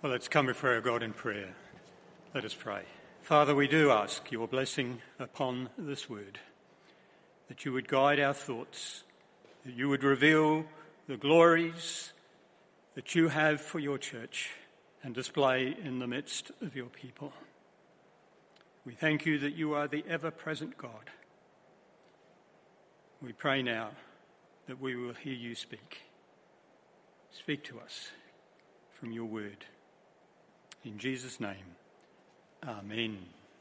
Well, let's come before our God in prayer. Let us pray. Father, we do ask your blessing upon this word, that you would guide our thoughts, that you would reveal the glories that you have for your church and display in the midst of your people. We thank you that you are the ever-present God. We pray now that we will hear you speak. Speak to us from your word. In Jesus' name, amen.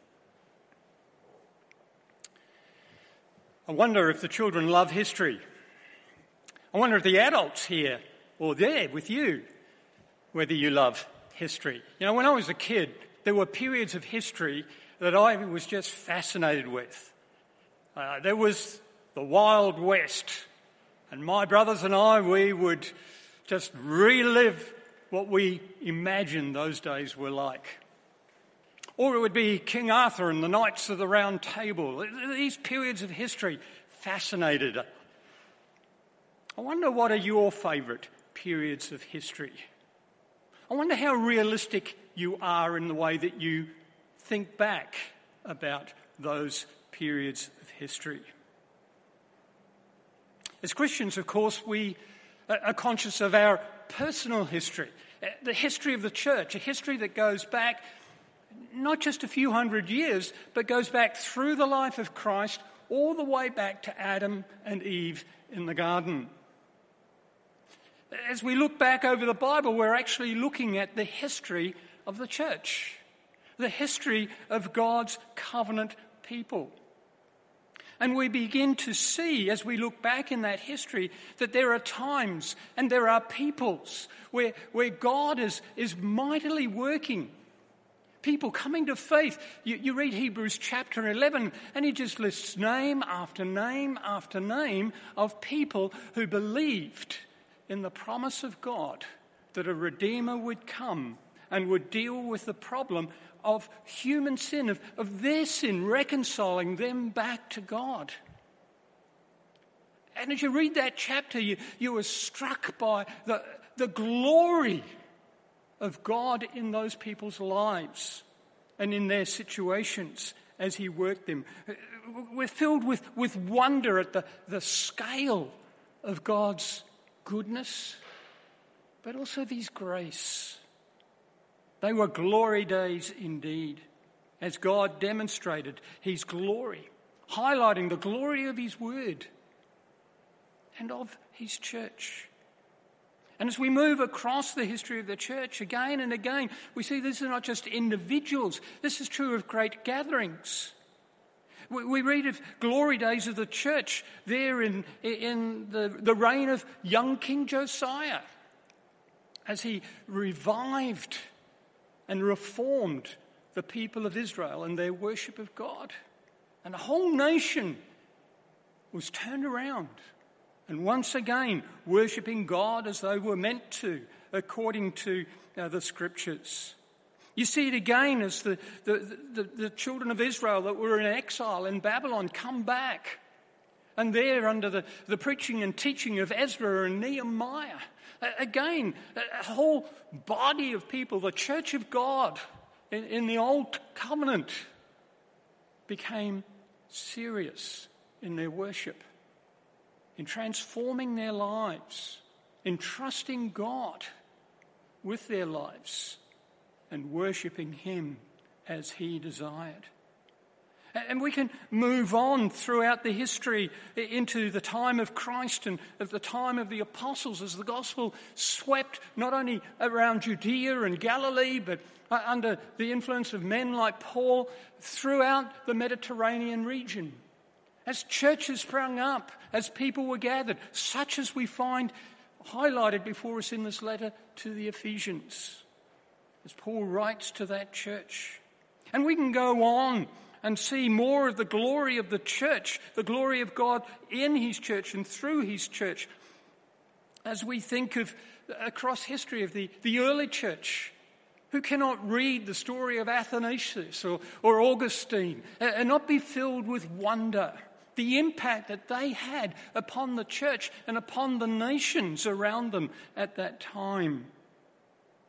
I wonder if the children love history. I wonder if the adults here or there with you, whether you love history. You know, when I was a kid, there were periods of history that I was just fascinated with. There was the Wild West, and my brothers and I, we would just relive what we imagined those days were like. Or it would be King Arthur and the Knights of the Round Table. These periods of history fascinated us. I wonder, what are your favourite periods of history? I wonder how realistic you are in the way that you think back about those periods of history. As Christians, of course, we are conscious of our personal history, the history of the church, a history that goes back not just a few hundred years, but goes back through the life of Christ all the way back to Adam and Eve in the garden. As we look back over the Bible, we're actually looking at the history of the church, the history of God's covenant people. And we begin to see, as we look back in that history, that there are times and there are peoples where God is mightily working. People coming to faith. You read Hebrews chapter 11 and he just lists name after name after name of people who believed in the promise of God that a Redeemer would come and would deal with the problem of human sin, of their sin, reconciling them back to God. And as you read that chapter, you are struck by the glory of God in those people's lives and in their situations as he worked them. We're filled with wonder at the scale of God's goodness, but also his grace. They were glory days indeed, as God demonstrated his glory, highlighting the glory of his word and of his church. And as we move across the history of the church again and again, we see this is not just individuals. This is true of great gatherings. We read of glory days of the church there in the reign of young King Josiah, as he revived and reformed the people of Israel and their worship of God. And the whole nation was turned around and once again worshipping God as they were meant to, according to the scriptures. You see it again as the children of Israel that were in exile in Babylon come back. And there, under the preaching and teaching of Ezra and Nehemiah, again, a whole body of people, the church of God in the old covenant, became serious in their worship, in transforming their lives, in trusting God with their lives and worshipping him as he desired. And we can move on throughout the history into the time of Christ and of the time of the apostles as the gospel swept not only around Judea and Galilee, but under the influence of men like Paul throughout the Mediterranean region. As churches sprung up, as people were gathered, such as we find highlighted before us in this letter to the Ephesians, as Paul writes to that church. And we can go on and see more of the glory of the church, the glory of God in his church and through his church, as we think of across history of the early church. Who cannot read the story of Athanasius or Augustine and not be filled with wonder, the impact that they had upon the church and upon the nations around them at that time.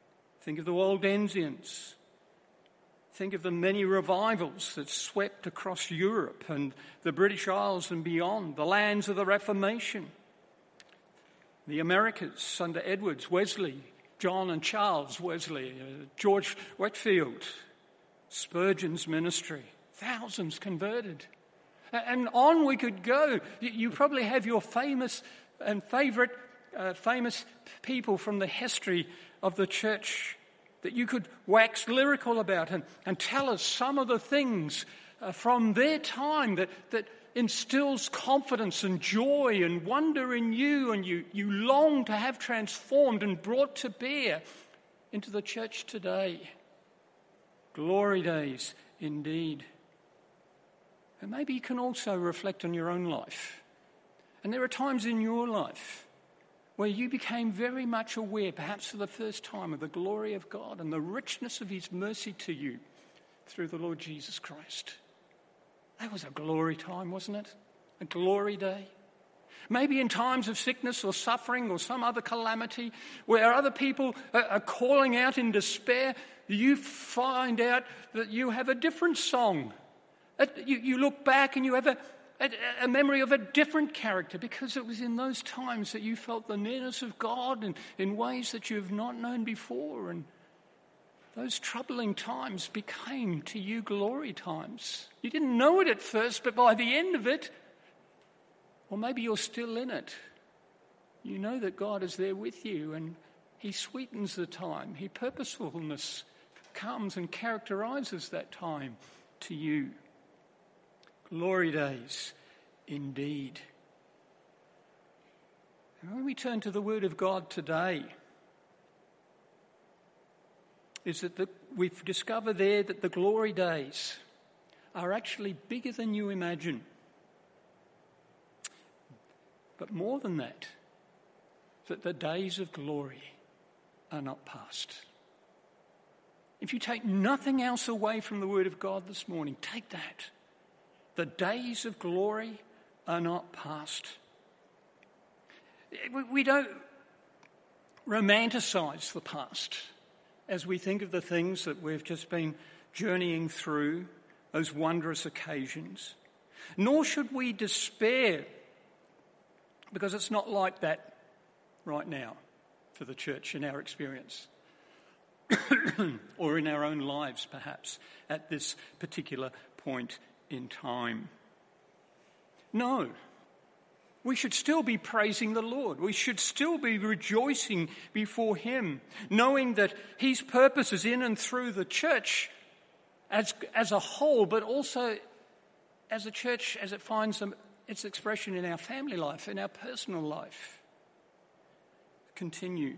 Think of the Waldensians. Think of the many revivals that swept across Europe and the British Isles and beyond, the lands of the Reformation. The Americas under Edwards, Wesley, John and Charles Wesley, George Whitefield, Spurgeon's ministry, thousands converted. And on we could go. You probably have your famous and favourite famous people from the history of the church that you could wax lyrical about and tell us some of the things from their time that instills confidence and joy and wonder in you, and you long to have transformed and brought to bear into the church today. Glory days indeed. And maybe you can also reflect on your own life. And there are times in your life where you became very much aware, perhaps for the first time, of the glory of God and the richness of his mercy to you through the Lord Jesus Christ. That was a glory time, wasn't it? A glory day. Maybe in times of sickness or suffering or some other calamity where other people are calling out in despair, you find out that you have a different song. You look back and you have a memory of a different character, because it was in those times that you felt the nearness of God in ways that you have not known before. And those troubling times became to you glory times. You didn't know it at first, but by the end of it, or maybe you're still in it, you know that God is there with you and he sweetens the time. His purposefulness comes and characterizes that time to you. Glory days indeed. And when we turn to the Word of God today, is that we've discovered there that the glory days are actually bigger than you imagine. But more than that the days of glory are not past. If you take nothing else away from the Word of God this morning, take that. The days of glory are not past. We don't romanticize the past as we think of the things that we've just been journeying through, those wondrous occasions. Nor should we despair, because it's not like that right now for the church in our experience, or in our own lives perhaps at this particular point in time. No, we should still be praising the Lord. We should still be rejoicing before him, knowing that his purposes in and through the church as a whole, but also as a church as it finds its expression in our family life, in our personal life, continue.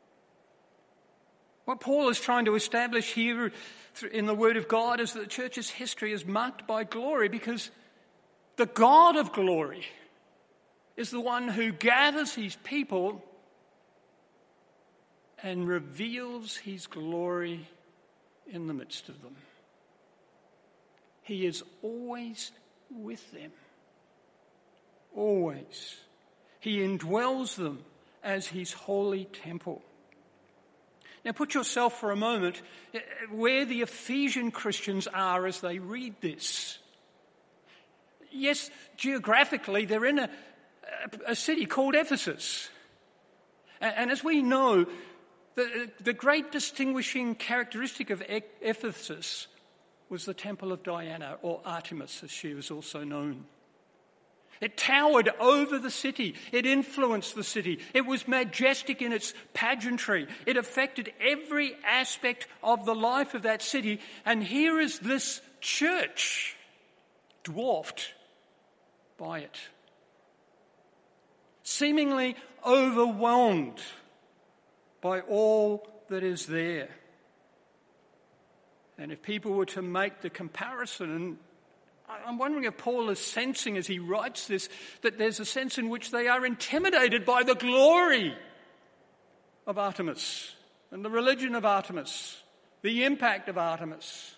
What Paul is trying to establish here in the Word of God is that the church's history is marked by glory, because the God of glory is the one who gathers his people and reveals his glory in the midst of them. He is always with them. Always. He indwells them as his holy temple. Now put yourself for a moment where the Ephesian Christians are as they read this. Yes, geographically they're in a city called Ephesus. And as we know, the great distinguishing characteristic of Ephesus was the temple of Diana, or Artemis as she was also known. It towered over the city. It influenced the city. It was majestic in its pageantry. It affected every aspect of the life of that city. And here is this church dwarfed by it, seemingly overwhelmed by all that is there. And if people were to make the comparison, and I'm wondering if Paul is sensing as he writes this, that there's a sense in which they are intimidated by the glory of Artemis and the religion of Artemis, the impact of Artemis.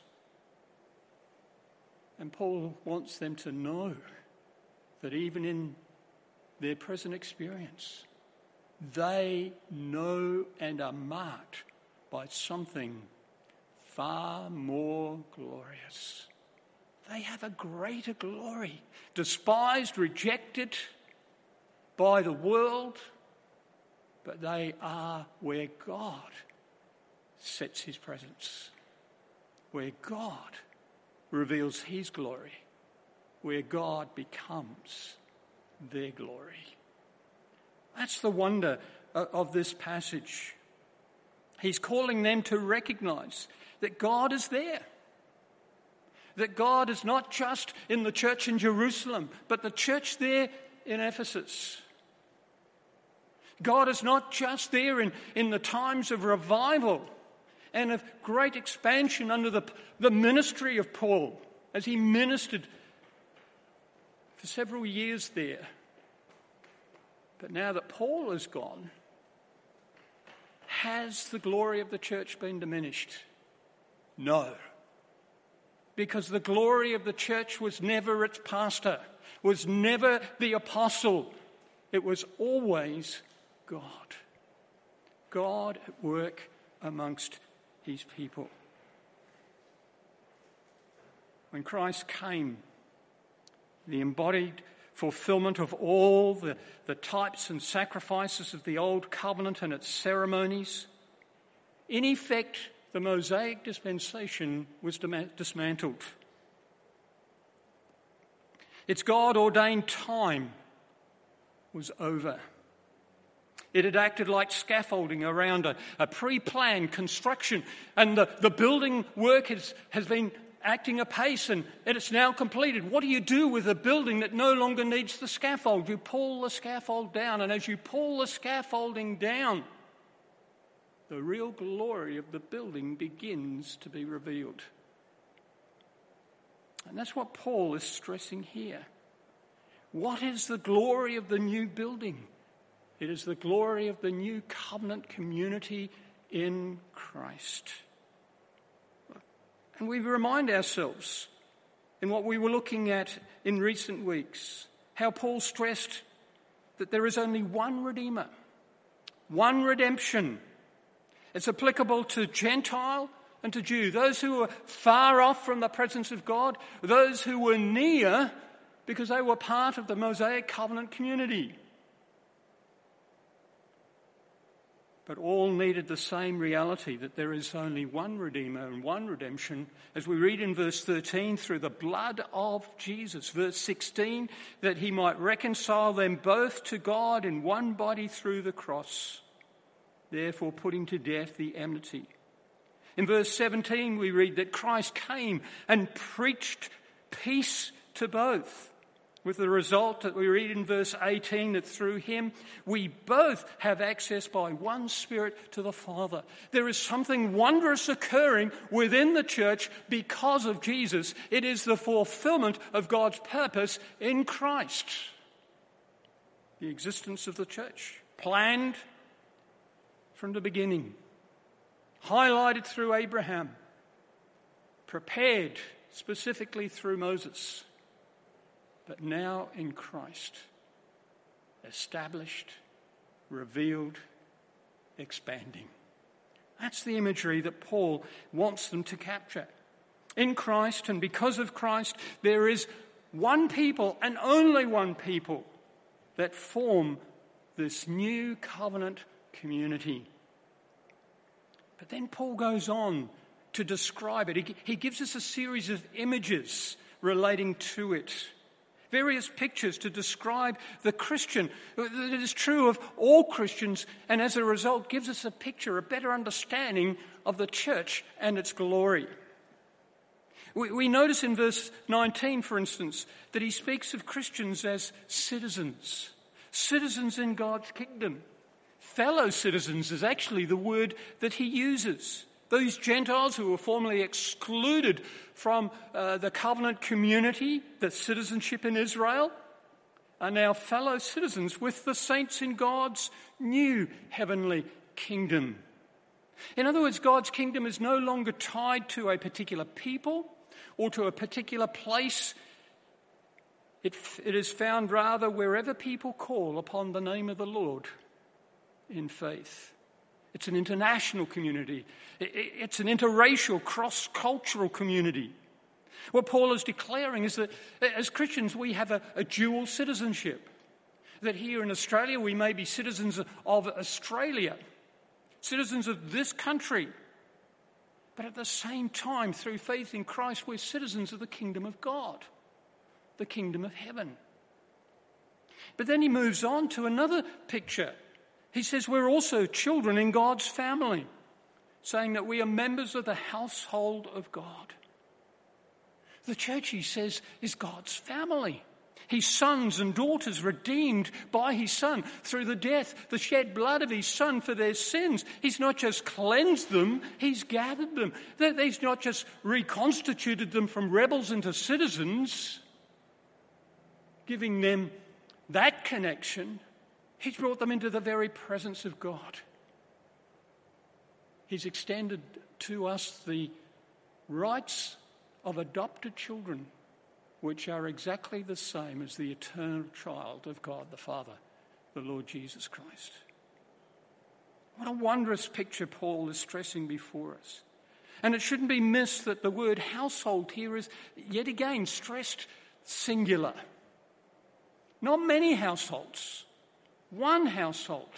And Paul wants them to know that even in their present experience, they know and are marked by something far more glorious. They have a greater glory, despised, rejected by the world, but they are where God sets his presence, where God reveals his glory, where God becomes their glory. That's the wonder of this passage. He's calling them to recognize that God is there. That God is not just in the church in Jerusalem, but the church there in Ephesus. God is not just there in the times of revival and of great expansion under the ministry of Paul, as he ministered for several years there. But now that Paul is gone, has the glory of the church been diminished? No. Because the glory of the church was never its pastor, was never the apostle. It was always God. God at work amongst his people. When Christ came, the embodied fulfillment of all the types and sacrifices of the old covenant and its ceremonies, in effect, the Mosaic dispensation was dismantled. Its God-ordained time was over. It had acted like scaffolding around a pre-planned construction, and the building work has been acting apace, and it's now completed. What do you do with a building that no longer needs the scaffold? You pull the scaffold down, and as you pull the scaffolding down, the real glory of the building begins to be revealed. And that's what Paul is stressing here. What is the glory of the new building? It is the glory of the new covenant community in Christ. And we remind ourselves in what we were looking at in recent weeks, how Paul stressed that there is only one Redeemer, one redemption. It's applicable to Gentile and to Jew, those who were far off from the presence of God, those who were near because they were part of the Mosaic covenant community. But all needed the same reality, that there is only one Redeemer and one redemption, as we read in verse 13, through the blood of Jesus. Verse 16, that he might reconcile them both to God in one body through the cross, therefore putting to death the enmity. In verse 17, we read that Christ came and preached peace to both, with the result that we read in verse 18 that through him we both have access by one Spirit to the Father. There is something wondrous occurring within the church because of Jesus. It is the fulfillment of God's purpose in Christ. The existence of the church, planned from the beginning, highlighted through Abraham, prepared specifically through Moses, but now in Christ, established, revealed, expanding. That's the imagery that Paul wants them to capture. In Christ and because of Christ, there is one people and only one people that form this new covenant community. But then Paul goes on to describe it. He gives us a series of images relating to it. Various pictures to describe the Christian. It is true of all Christians, and as a result gives us a picture, a better understanding of the church and its glory. We notice in verse 19, for instance, that he speaks of Christians as citizens. Citizens in God's kingdom. Fellow citizens is actually the word that he uses. Those Gentiles who were formerly excluded from the covenant community, the citizenship in Israel, are now fellow citizens with the saints in God's new heavenly kingdom. In other words, God's kingdom is no longer tied to a particular people or to a particular place. It is found rather wherever people call upon the name of the Lord in faith. It's an international community. It's an interracial, cross-cultural community. What Paul is declaring is that as Christians we have a dual citizenship. That here in Australia we may be citizens of Australia, citizens of this country. But at the same time, through faith in Christ, we're citizens of the kingdom of God, the kingdom of heaven. But then he moves on to another picture. He says we're also children in God's family, saying that we are members of the household of God. The church, he says, is God's family. His sons and daughters redeemed by his Son through the death, the shed blood of his Son for their sins. He's not just cleansed them, he's gathered them. He's not just reconstituted them from rebels into citizens, giving them that connection. He's brought them into the very presence of God. He's extended to us the rights of adopted children, which are exactly the same as the eternal child of God the Father, the Lord Jesus Christ. What a wondrous picture Paul is stressing before us. And it shouldn't be missed that the word household here is yet again stressed singular. Not many households, one household.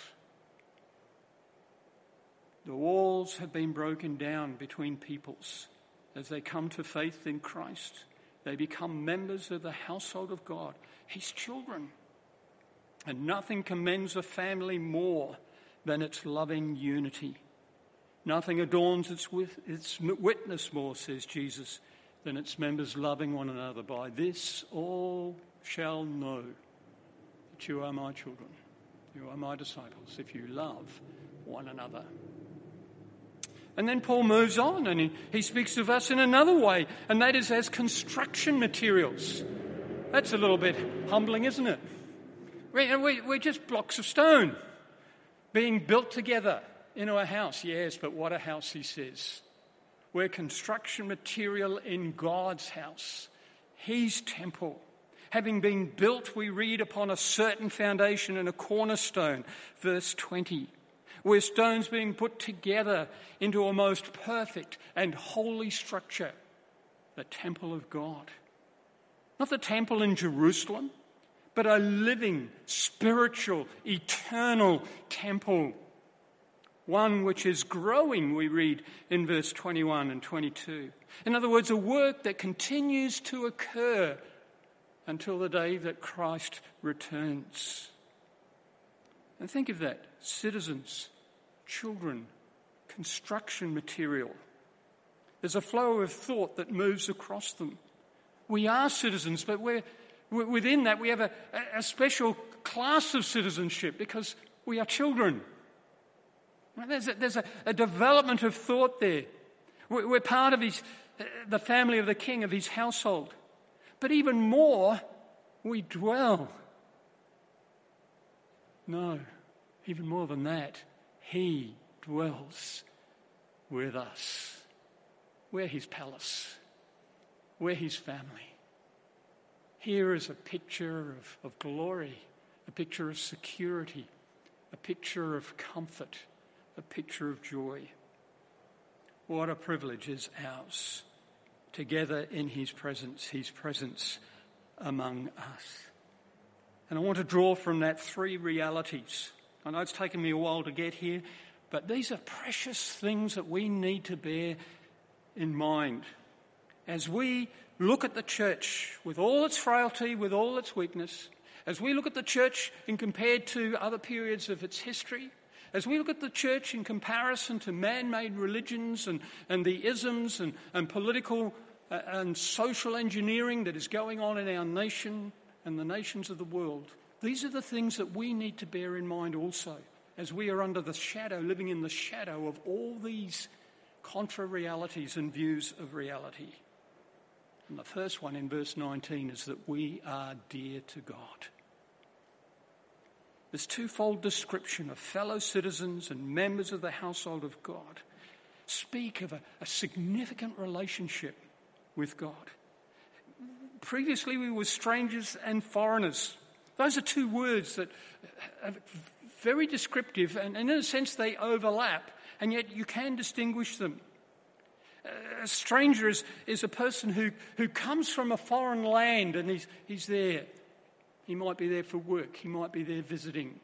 The walls have been broken down between peoples as they come to faith in Christ. They become members of the household of God, his children. And nothing commends a family more than its loving unity. Nothing adorns its witness more, says Jesus, than its members loving one another. By this all shall know that you are my children. You are my disciples, if you love one another. And then Paul moves on and he speaks of us in another way, and that is as construction materials. That's a little bit humbling, isn't it? We're just blocks of stone being built together into a house. Yes, but what a house, he says. We're construction material in God's house, his temple. Having been built, we read, upon a certain foundation and a cornerstone, verse 20. We're stones being put together into a most perfect and holy structure, the temple of God. Not the temple in Jerusalem, but a living, spiritual, eternal temple. One which is growing, we read in verse 21 and 22. In other words, a work that continues to occur until the day that Christ returns. And think of that. Citizens, children, construction material. There's a flow of thought that moves across them. We are citizens, but within that we have a special class of citizenship because we are children. There's a development of thought there. We're part of the family of the King, of his household. But even more, we dwell. No, even more than that, he dwells with us. We're his palace. We're his family. Here is a picture of glory, a picture of security, a picture of comfort, a picture of joy. What a privilege is ours, together in his presence among us. And I want to draw from that three realities. I know it's taken me a while to get here, but these are precious things that we need to bear in mind as we look at the church with all its frailty, with all its weakness, as we look at the church in compared to other periods of its history, as we look at the church in comparison to man-made religions and the isms and political and social engineering that is going on in our nation and the nations of the world, these are the things that we need to bear in mind also as we are under the shadow, living in the shadow of all these contra-realities and views of reality. And the first one in verse 19 is that we are dear to God. This twofold description of fellow citizens and members of the household of God speak of a significant relationship with God. Previously we were strangers and foreigners. Those are two words that are very descriptive, and in a sense they overlap, and yet you can distinguish them. A stranger is a person who comes from a foreign land and he's there. He might be there for work, he might be there visiting.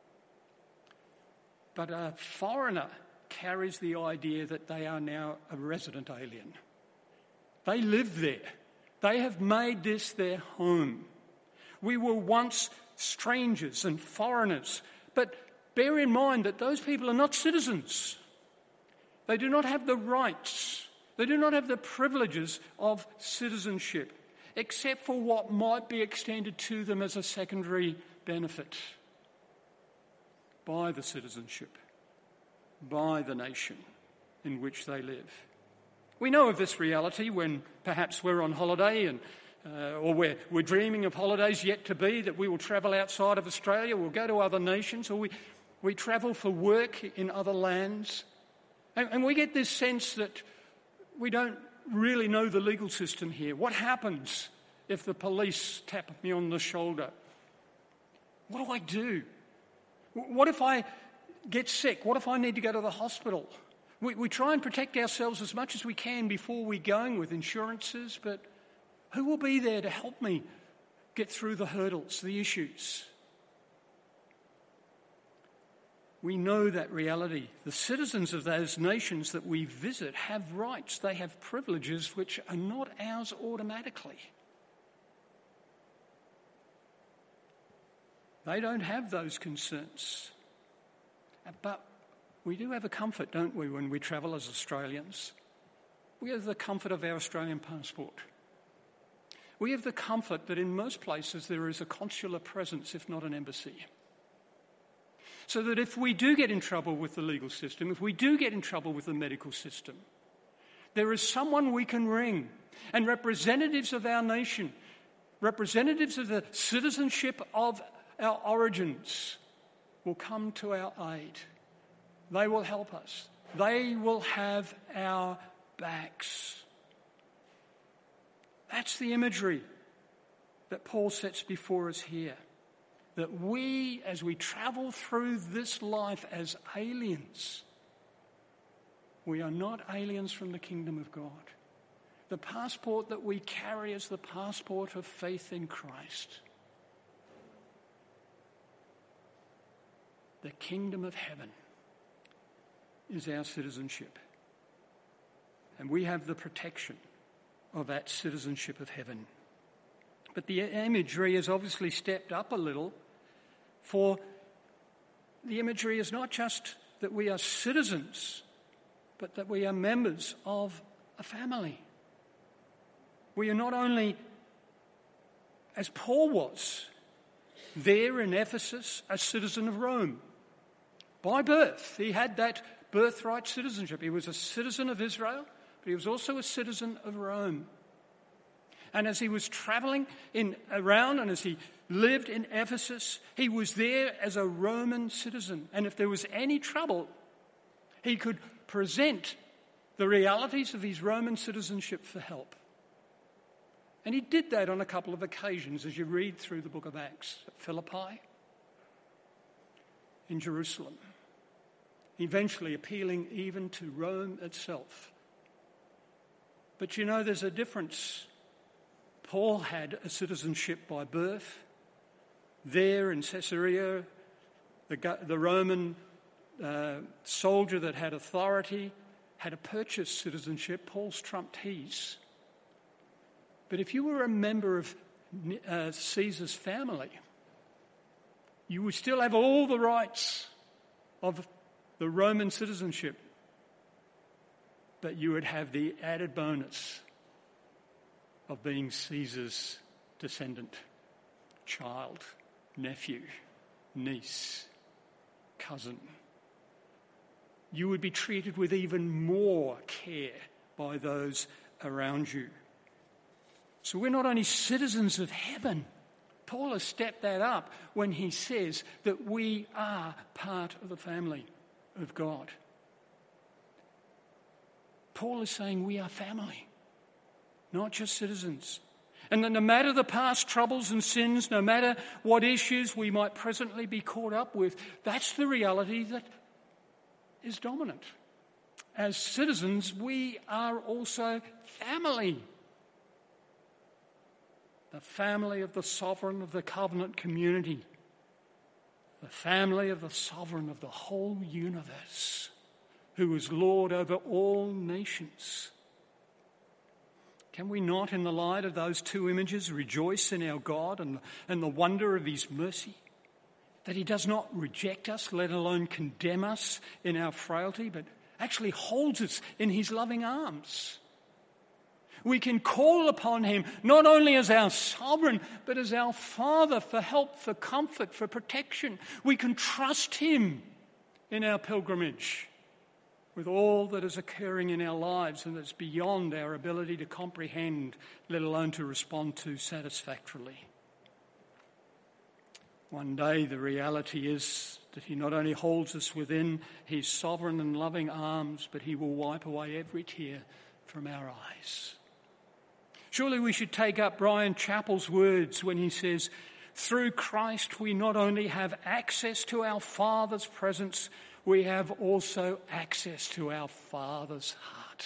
But a foreigner carries the idea that they are now a resident alien. They live there. They have made this their home. We were once strangers and foreigners, but bear in mind that those people are not citizens. They do not have the rights. They do not have the privileges of citizenship, except for what might be extended to them as a secondary benefit by the citizenship, by the nation in which they live. We know of this reality when perhaps we're on holiday or we're dreaming of holidays yet to be, that we will travel outside of Australia, we'll go to other nations, or we travel for work in other lands. And we get this sense that we don't really know the legal system here. What happens if the police tap me on the shoulder? What do I do? What if I get sick? What if I need to go to the hospital? We try and protect ourselves as much as we can before we go with insurances, but who will be there to help me get through the hurdles, the issues? We know that reality. The citizens of those nations that we visit have rights. They have privileges which are not ours automatically. They don't have those concerns. But we do have a comfort, don't we, when we travel as Australians? We have the comfort of our Australian passport. We have the comfort that in most places there is a consular presence, if not an embassy. So that if we do get in trouble with the legal system, if we do get in trouble with the medical system, there is someone we can ring. And representatives of our nation, representatives of the citizenship of our origins will come to our aid. They will help us. They will have our backs. That's the imagery that Paul sets before us here. That we, as we travel through this life as aliens, we are not aliens from the kingdom of God. The passport that we carry is the passport of faith in Christ. The kingdom of heaven is our citizenship. And we have the protection of that citizenship of heaven. But the imagery has obviously stepped up a little, for the imagery is not just that we are citizens, but that we are members of a family. We are not only, as Paul was, there in Ephesus, a citizen of Rome. By birth, he had that birthright citizenship. He was a citizen of Israel, but he was also a citizen of Rome. And as he was travelling around and as he lived in Ephesus, he was there as a Roman citizen. And if there was any trouble, he could present the realities of his Roman citizenship for help. And he did that on a couple of occasions as you read through the book of Acts. At Philippi, in Jerusalem, eventually appealing even to Rome itself. But you know, there's a difference. Paul had a citizenship by birth. There in Caesarea, the Roman soldier that had authority had a purchased citizenship. Paul's trumped his. But if you were a member of Caesar's family, you would still have all the rights of the Roman citizenship, but you would have the added bonus of being Caesar's descendant, child, nephew, niece, cousin. You would be treated with even more care by those around you. So we're not only citizens of heaven. Paul has stepped that up when he says that we are part of the family of God. Paul is saying we are family, not just citizens. And that no matter the past troubles and sins, no matter what issues we might presently be caught up with, that's the reality that is dominant. As citizens, we are also family. The family of the sovereign of the covenant community. The family of the sovereign of the whole universe, who is Lord over all nations. Can we not, in the light of those two images, rejoice in our God and the wonder of his mercy? That he does not reject us, let alone condemn us in our frailty, but actually holds us in his loving arms. We can call upon him not only as our sovereign, but as our Father for help, for comfort, for protection. We can trust him in our pilgrimage with all that is occurring in our lives and that's beyond our ability to comprehend, let alone to respond to satisfactorily. One day the reality is that he not only holds us within his sovereign and loving arms, but he will wipe away every tear from our eyes. Surely we should take up Brian Chappell's words when he says, through Christ we not only have access to our Father's presence, we have also access to our Father's heart.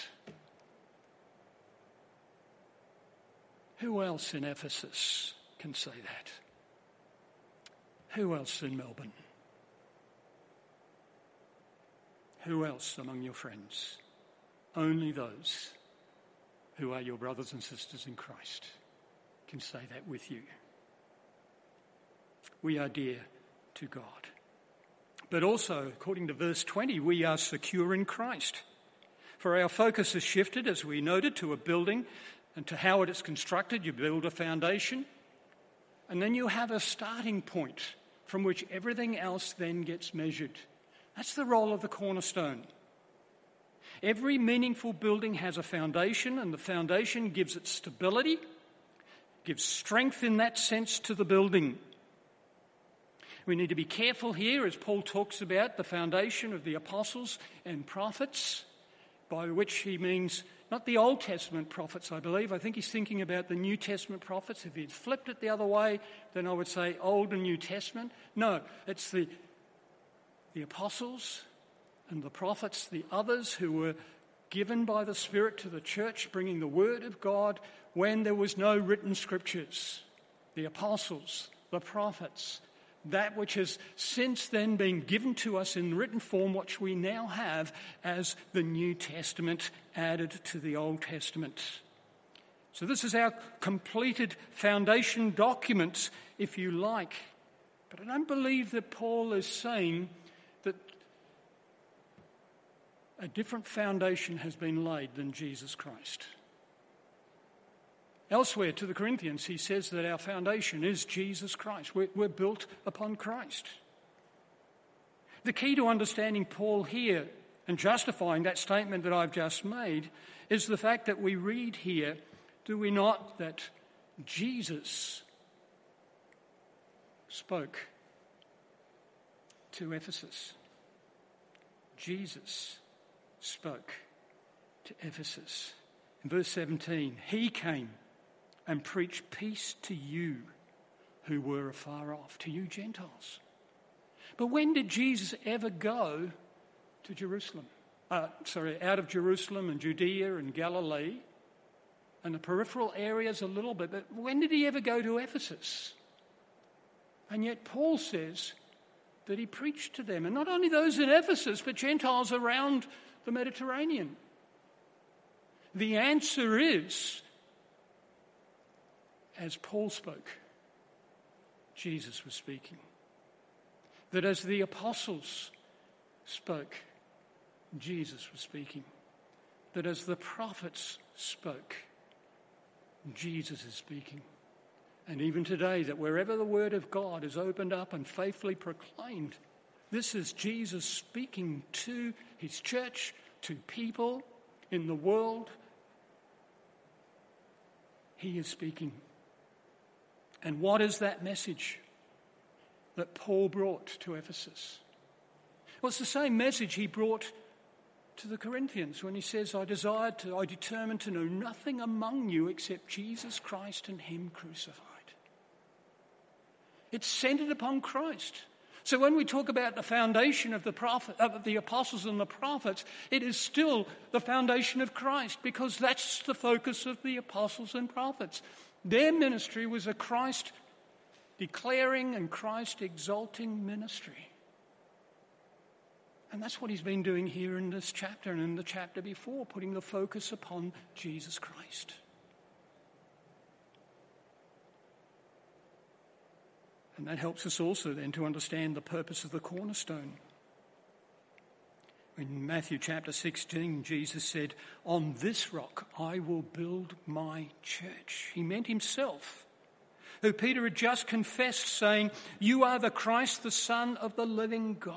Who else in Ephesus can say that? Who else in Melbourne? Who else among your friends? Only those who are your brothers and sisters in Christ can say that with you. We are dear to God. But also, according to verse 20, we are secure in Christ. For our focus has shifted, as we noted, to a building and to how it is constructed. You build a foundation, and then you have a starting point from which everything else then gets measured. That's the role of the cornerstone. Every meaningful building has a foundation, and the foundation gives it stability, gives strength in that sense to the building. We need to be careful here, as Paul talks about the foundation of the apostles and prophets, by which he means not the Old Testament prophets, I believe. I think he's thinking about the New Testament prophets. If he'd flipped it the other way, then I would say Old and New Testament. No, it's the apostles and the prophets, the others who were given by the Spirit to the church, bringing the word of God when there was no written scriptures. The apostles, the prophets, that which has since then been given to us in written form, which we now have as the New Testament added to the Old Testament. So this is our completed foundation document, if you like. But I don't believe that Paul is saying that a different foundation has been laid than Jesus Christ. Elsewhere to the Corinthians, he says that our foundation is Jesus Christ. We're built upon Christ. The key to understanding Paul here and justifying that statement that I've just made is the fact that we read here, do we not, that Jesus spoke to Ephesus. Jesus spoke to Ephesus. In verse 17, he came and preached peace to you who were afar off, to you Gentiles. But when did Jesus ever go to Jerusalem? Out of Jerusalem and Judea and Galilee and the peripheral areas a little bit, but when did he ever go to Ephesus? And yet Paul says that he preached to them, and not only those in Ephesus, but Gentiles around the Mediterranean. The answer is, as Paul spoke, Jesus was speaking. That as the apostles spoke, Jesus was speaking. That as the prophets spoke, Jesus is speaking. And even today, that wherever the word of God is opened up and faithfully proclaimed, this is Jesus speaking to his church, to people in the world. He is speaking. And what is that message that Paul brought to Ephesus? Well, it's the same message he brought to the Corinthians when he says, I determined to know nothing among you except Jesus Christ and him crucified. It's centered upon Christ. So when we talk about the foundation of the apostles and the prophets, it is still the foundation of Christ, because that's the focus of the apostles and prophets. Their ministry was a Christ declaring and Christ exalting ministry. And that's what he's been doing here in this chapter and in the chapter before, putting the focus upon Jesus Christ. And that helps us also then to understand the purpose of the cornerstone. In Matthew chapter 16, Jesus said, on this rock I will build my church. He meant himself, who Peter had just confessed, saying, you are the Christ, the Son of the living God.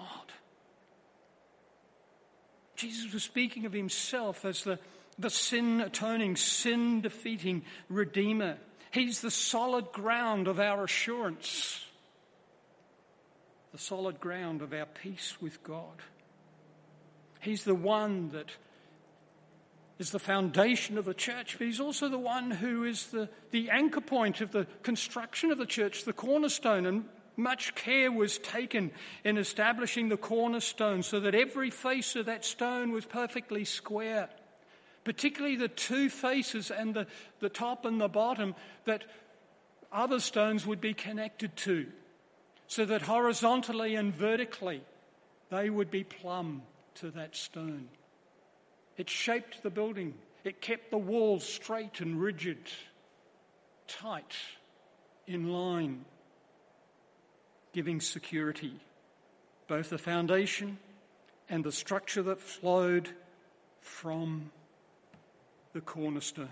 Jesus was speaking of himself as the sin-atoning, sin-defeating Redeemer. He's the solid ground of our assurance, the solid ground of our peace with God. He's the one that is the foundation of the church, but he's also the one who is the anchor point of the construction of the church, the cornerstone. And much care was taken in establishing the cornerstone so that every face of that stone was perfectly square, particularly the two faces and the top and the bottom that other stones would be connected to, so that horizontally and vertically they would be plumb to that stone. It shaped the building. It kept the walls straight and rigid, tight, in line, giving security, both the foundation and the structure that flowed from the cornerstone.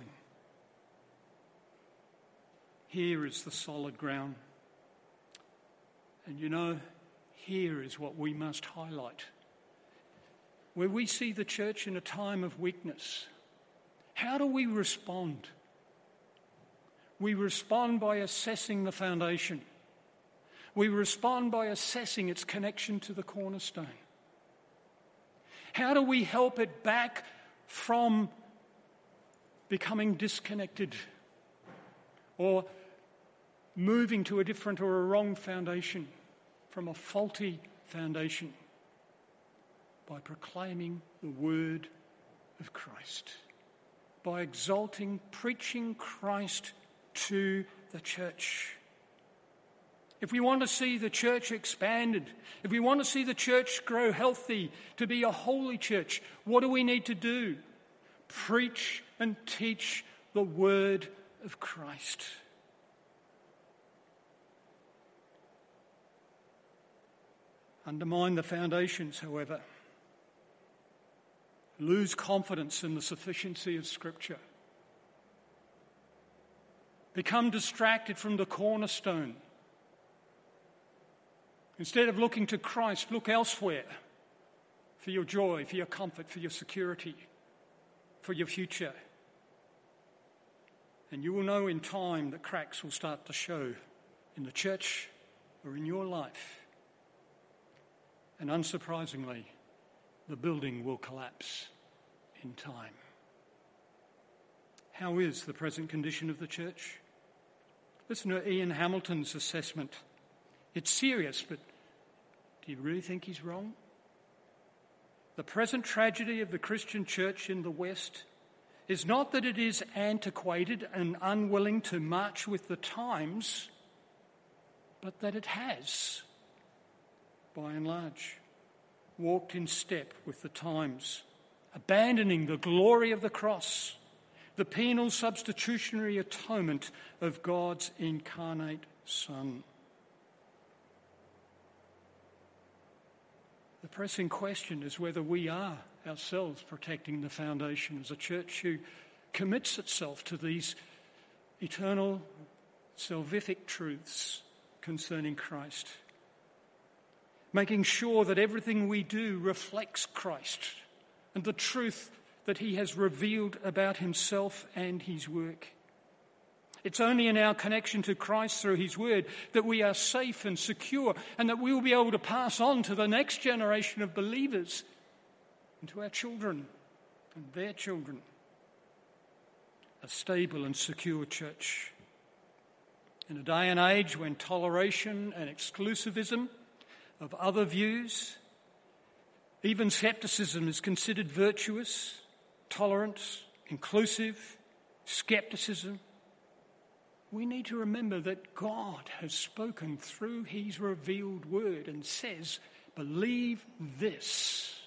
Here is the solid ground. And you know, here is what we must highlight. Where we see the church in a time of weakness, how do we respond? We respond by assessing the foundation. We respond by assessing its connection to the cornerstone. How do we help it back from becoming disconnected or moving to a different or a wrong foundation, from a faulty foundation? By proclaiming the word of Christ, by exalting, preaching Christ to the church. If we want to see the church expanded, if we want to see the church grow healthy, to be a holy church, what do we need to do? Preach and teach the word of Christ. Undermine the foundations, however. Lose confidence in the sufficiency of Scripture. Become distracted from the cornerstone. Instead of looking to Christ, look elsewhere for your joy, for your comfort, for your security, for your future. And you will know in time that cracks will start to show in the church or in your life. And unsurprisingly, the building will collapse in time. How is the present condition of the church? Listen to Ian Hamilton's assessment. It's serious, but do you really think he's wrong? The present tragedy of the Christian church in the West is not that it is antiquated and unwilling to march with the times, but that it has, by and large, walked in step with the times, abandoning the glory of the cross, the penal substitutionary atonement of God's incarnate Son. The pressing question is whether we are ourselves protecting the foundation as a church who commits itself to these eternal, salvific truths concerning Christ, making sure that everything we do reflects Christ and the truth that he has revealed about himself and his work. It's only in our connection to Christ through his word that we are safe and secure, and that we will be able to pass on to the next generation of believers and to our children and their children. A stable and secure church. In a day and age when toleration and exclusivism of other views, even skepticism is considered virtuous, tolerance, inclusive, skepticism, we need to remember that God has spoken through his revealed word and says, believe this.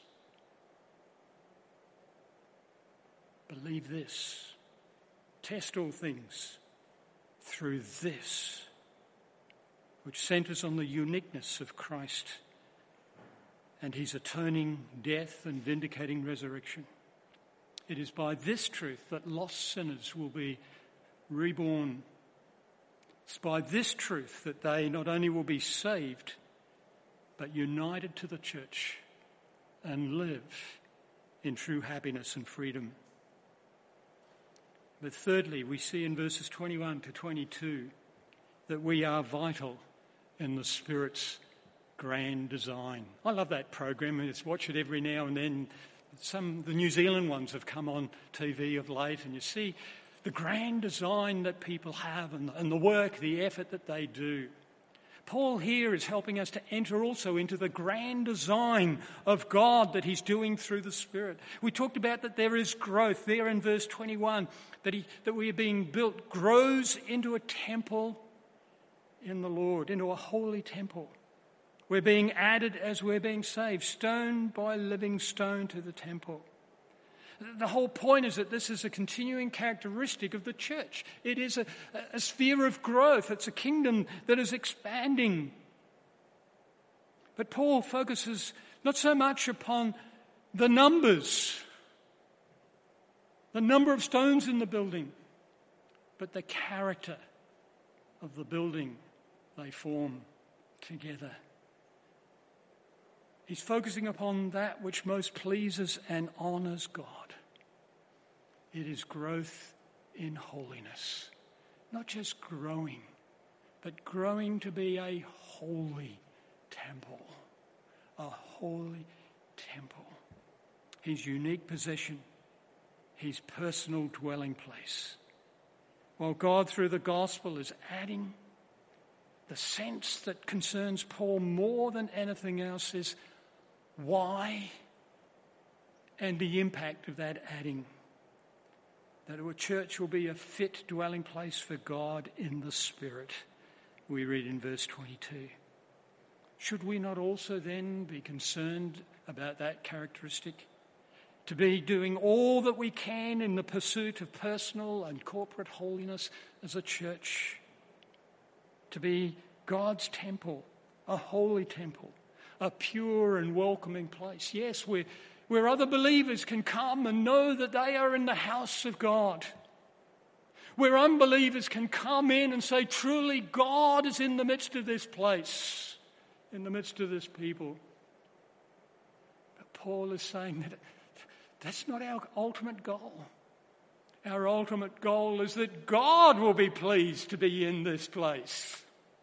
Believe this. Test all things through this, which centres on the uniqueness of Christ and his atoning death and vindicating resurrection. It is by this truth that lost sinners will be reborn. It's by this truth that they not only will be saved, but united to the church and live in true happiness and freedom. But thirdly, we see in verses 21 to 22 that we are vital in the Spirit's grand design. I love that program. I just watch it every now and then. The New Zealand ones have come on TV of late, and you see the grand design that people have and the work, the effort that they do. Paul here is helping us to enter also into the grand design of God that he's doing through the Spirit. We talked about that there is growth there in verse 21, that we are being built, grows into a temple in the Lord, into a holy temple. We're being added as we're being saved, stone by living stone to the temple. The whole point is that this is a continuing characteristic of the church. It is a sphere of growth. It's a kingdom that is expanding. But Paul focuses not so much upon the numbers, the number of stones in the building, but the character of the building they form together. He's focusing upon that which most pleases and honours God. It is growth in holiness. Not just growing, but growing to be a holy temple. A holy temple. His unique possession, his personal dwelling place. While God, through the gospel, is adding, the sense that concerns Paul more than anything else is why and the impact of that adding. That our church will be a fit dwelling place for God in the Spirit, we read in verse 22. Should we not also then be concerned about that characteristic? To be doing all that we can in the pursuit of personal and corporate holiness as a church. To be God's temple, a holy temple, a pure and welcoming place. Yes, where other believers can come and know that they are in the house of God. Where unbelievers can come in and say, truly, God is in the midst of this place, in the midst of this people. But Paul is saying that that's not our ultimate goal. Our ultimate goal is that God will be pleased to be in this place.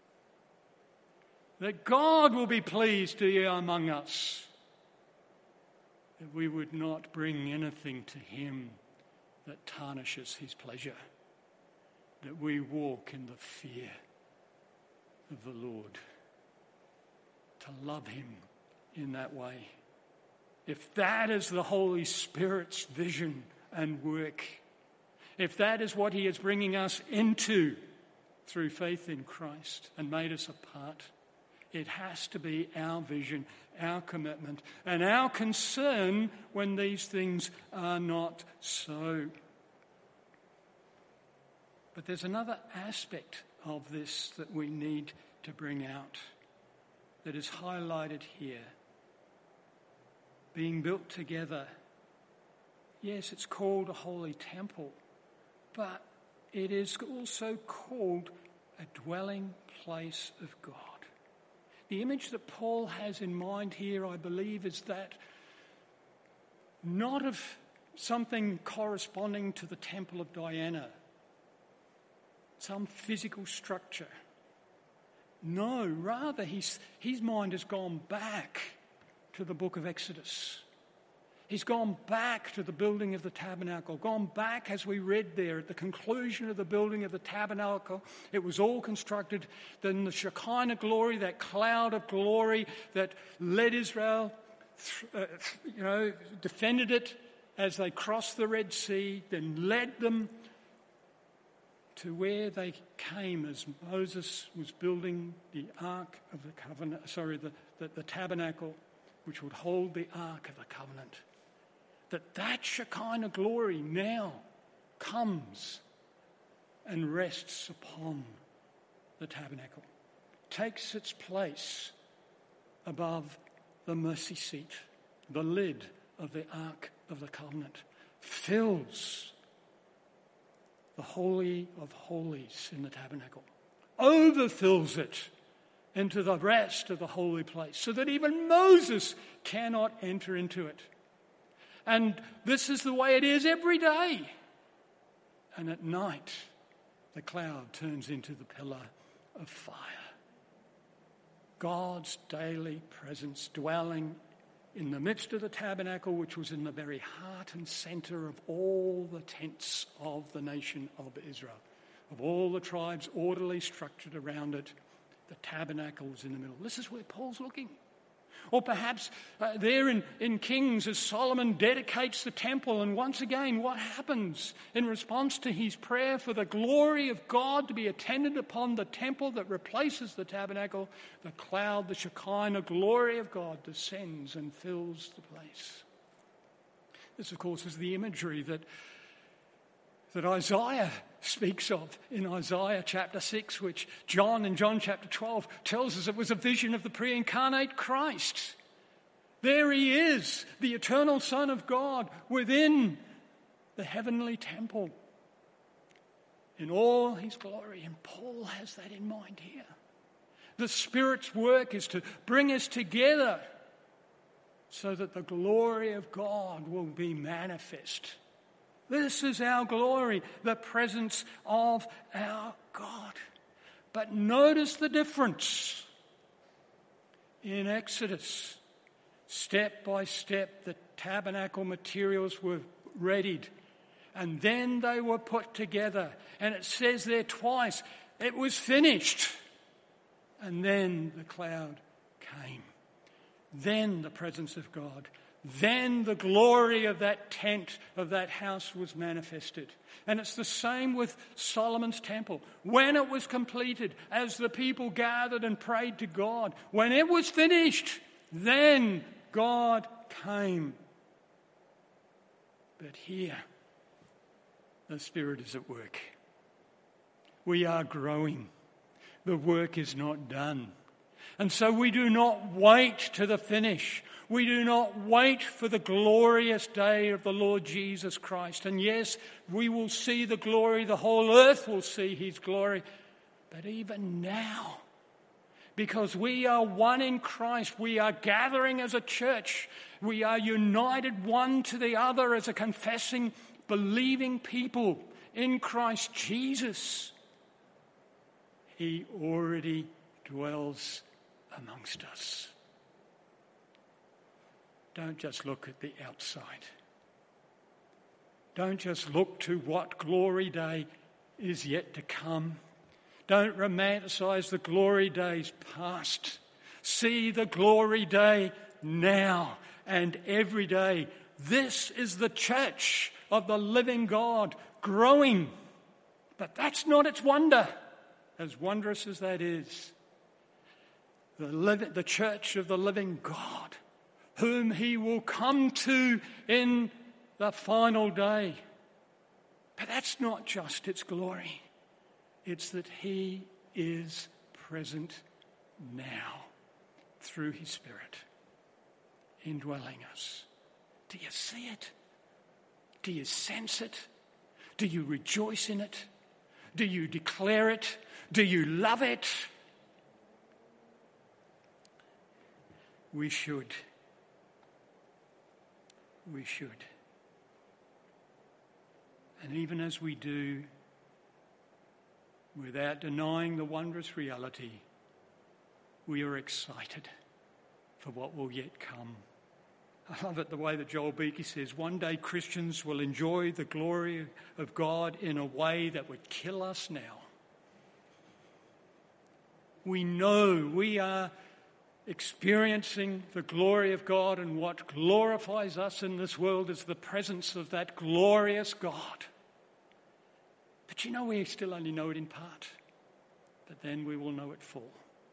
That God will be pleased to be among us. That we would not bring anything to him that tarnishes his pleasure. That we walk in the fear of the Lord. To love him in that way. If that is the Holy Spirit's vision and work, if that is what he is bringing us into through faith in Christ and made us a part, it has to be our vision, our commitment, and our concern when these things are not so. But there's another aspect of this that we need to bring out that is highlighted here. Being built together. Yes, it's called a holy temple, but it is also called a dwelling place of God. The image that Paul has in mind here, I believe, is that not of something corresponding to the Temple of Diana, some physical structure. No, rather his mind has gone back to the book of Exodus. He's gone back to the building of the tabernacle, gone back, as we read there, at the conclusion of the building of the tabernacle. It was all constructed. Then the Shekinah glory, that cloud of glory that led Israel, defended it as they crossed the Red Sea, then led them to where they came as Moses was building the Ark of the Covenant, the tabernacle, which would hold the Ark of the Covenant. That Shekinah glory now comes and rests upon the tabernacle, takes its place above the mercy seat, the lid of the Ark of the Covenant, fills the Holy of Holies in the tabernacle, overfills it into the rest of the holy place, so that even Moses cannot enter into it. And this is the way it is every day. And at night, the cloud turns into the pillar of fire. God's daily presence dwelling in the midst of the tabernacle, which was in the very heart and centre of all the tents of the nation of Israel, of all the tribes orderly structured around it. The tabernacle was in the middle. This is where Paul's looking. Or perhaps there in Kings, as Solomon dedicates the temple, and once again, what happens in response to his prayer for the glory of God to be attended upon the temple that replaces the tabernacle? The cloud, the Shekinah glory of God, descends and fills the place. This, of course, is the imagery that Isaiah speaks of in Isaiah chapter 6, which John in John chapter 12 tells us it was a vision of the pre-incarnate Christ. There he is, the eternal Son of God, within the heavenly temple in all his glory. And Paul has that in mind here. The Spirit's work is to bring us together so that the glory of God will be manifest. This is our glory, the presence of our God. But notice the difference. In Exodus, step by step, the tabernacle materials were readied, and then they were put together. And it says there twice, it was finished. And then the cloud came. Then the presence of God. Then the glory of that tent, of that house, was manifested. And it's the same with Solomon's temple. When it was completed, as the people gathered and prayed to God, when it was finished, then God came. But here, the Spirit is at work. We are growing. The work is not done. And so we do not wait to the finish. We do not wait for the glorious day of the Lord Jesus Christ. And yes, we will see the glory. The whole earth will see his glory. But even now, because we are one in Christ, we are gathering as a church. We are united one to the other as a confessing, believing people in Christ Jesus. He already dwells amongst us. Don't just look at the outside. Don't just look to what glory day is yet to come. Don't romanticize the glory days past. See the glory day now and every day. This is the church of the living God growing. But that's not its wonder, as wondrous as that is. The church of the living God, whom he will come to in the final day. But that's not just its glory. It's that he is present now through his Spirit, indwelling us. Do you see it? Do you sense it? Do you rejoice in it? Do you declare it? Do you love it? We should. We should. And even as we do, without denying the wondrous reality, we are excited for what will yet come. I love it the way that Joel Beakey says, one day Christians will enjoy the glory of God in a way that would kill us now. We know we are experiencing the glory of God, and what glorifies us in this world is the presence of that glorious God. But you know, we still only know it in part, but then we will know it full.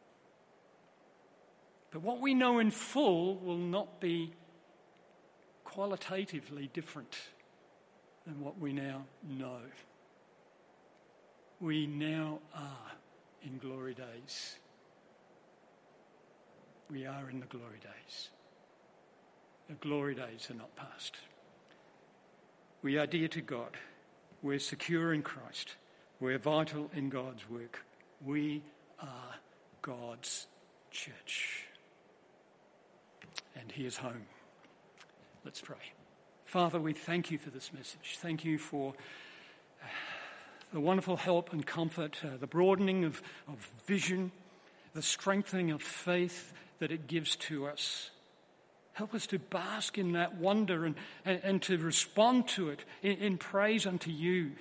But what we know in full will not be qualitatively different than what we now know. We now are in glory days. We are in the glory days. The glory days are not past. We are dear to God. We're secure in Christ. We're vital in God's work. We are God's church. And he is home. Let's pray. Father, we thank you for this message. Thank you for the wonderful help and comfort, the broadening of vision, the strengthening of faith that it gives to us. Help us to bask in that wonder and to respond to it in praise unto you.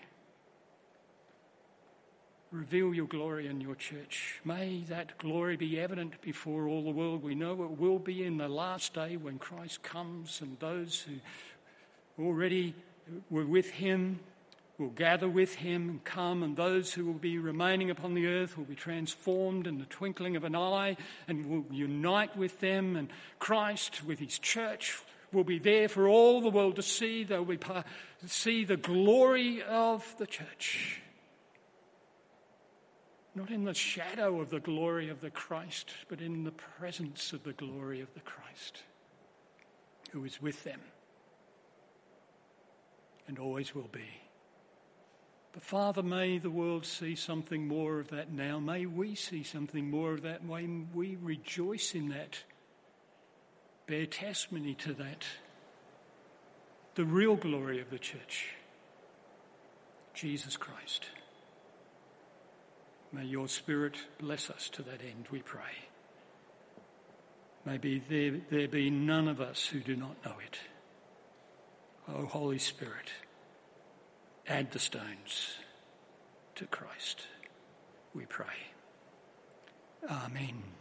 Reveal your glory in your church. May that glory be evident before all the world. We know it will be in the last day when Christ comes, and those who already were with him will gather with him and come, and those who will be remaining upon the earth will be transformed in the twinkling of an eye and will unite with them, and Christ with his church will be there for all the world to see. They'll see the glory of the church. Not in the shadow of the glory of the Christ, but in the presence of the glory of the Christ, who is with them and always will be. But Father, may the world see something more of that now. May we see something more of that. May we rejoice in that, bear testimony to that, the real glory of the church, Jesus Christ. May your Spirit bless us to that end, we pray. May there be none of us who do not know it. O Holy Spirit, add the stones to Christ, we pray. Amen.